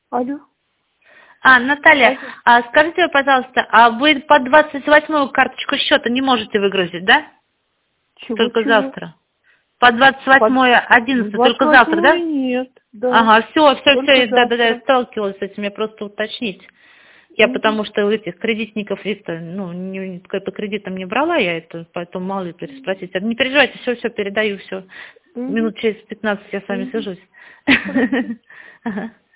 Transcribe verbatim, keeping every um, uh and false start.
Алло. А, Наталья, а скажите, пожалуйста, а вы по двадцать восьмую карточку счета не можете выгрузить, да? Чего, Только чего? завтра. По двадцать восьмое одиннадцатое, только завтра, да? Нет, да. Ага, все, все, Только все, да, да, да, я завтра. сталкивалась с этим, я просто уточнить. Я Угу. потому что у этих кредитников это, ну, не, это кредитом не брала я это, поэтому мало ли переспросить. Не переживайте, все, все, передаю, все. Угу. Минут через пятнадцать я с вами Угу. свяжусь. Хорошо. Ага.